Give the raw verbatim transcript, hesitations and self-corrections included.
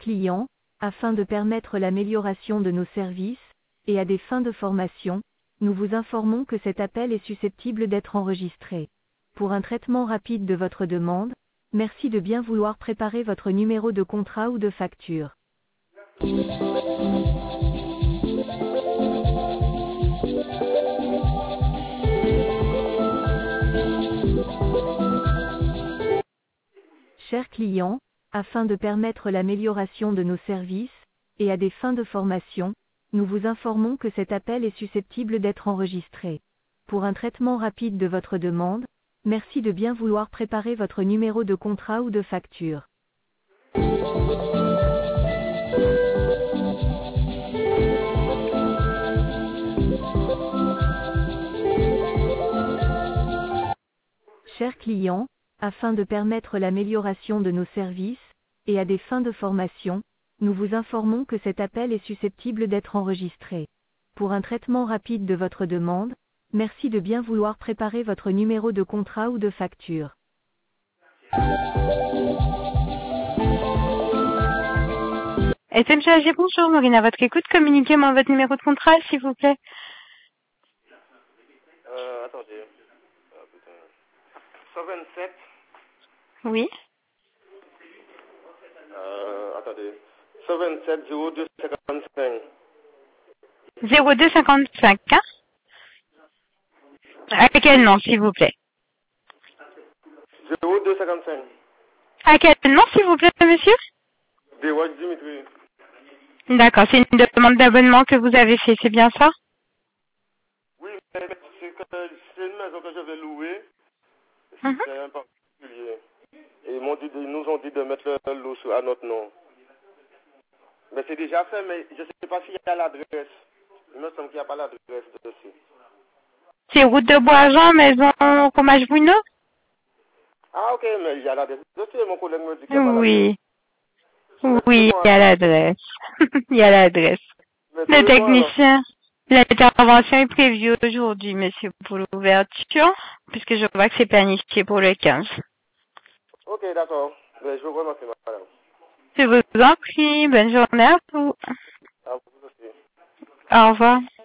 client, afin de permettre l'amélioration de nos services, et à des fins de formation, nous vous informons que cet appel est susceptible d'être enregistré. Pour un traitement rapide de votre demande, merci de bien vouloir préparer votre numéro de contrat ou de facture. Chers clients, afin de permettre l'amélioration de nos services, et à des fins de formation, nous vous informons que cet appel est susceptible d'être enregistré. Pour un traitement rapide de votre demande, merci de bien vouloir préparer votre numéro de contrat ou de facture. Chers clients, afin de permettre l'amélioration de nos services, et à des fins de formation, nous vous informons que cet appel est susceptible d'être enregistré. Pour un traitement rapide de votre demande, merci de bien vouloir préparer votre numéro de contrat ou de facture. S M C A G, bonjour, Maureen, à votre écoute, communiquez-moi votre numéro de contrat, s'il vous plaît. Euh, attendez. Ah, putain. cent vingt-sept. Oui. Euh, attendez. cent vingt-sept zéro deux cinquante-cinq. zéro deux cinquante-cinq, hein? À quel nom, s'il vous plaît? zéro deux cinquante-cinq. À quel nom, s'il vous plaît, monsieur? Deswatch Dimitri. D'accord, c'est une demande d'abonnement que vous avez fait, c'est bien ça? Oui, mais c'est que c'est une maison que je vais louer. Mhm. C'est un particulier. Et ils, m'ont dit, ils nous ont dit de mettre le lot sur- à notre nom. Mais c'est déjà fait, mais je ne sais pas s'il y a l'adresse. Il me semble qu'il n'y a pas l'adresse dessus. C'est route de Boisjean, maison Fromage Bruno? Ah, ok, mais il y a l'adresse dessus. Mon collègue me dit qu'il n'y a pas l'adresse. Oui. Mais Oui, il trouvez-moi y a alors. l'adresse. Il y a l'adresse. Mais Le trouvez-moi alors. technicien, l'intervention est prévue aujourd'hui, monsieur, pour l'ouverture, puisque je vois que c'est planifié pour le quinze. Ok, d'accord. Mais je vous remercie, madame. Je vous en prie, bonne journée à vous. À vous aussi. Au revoir.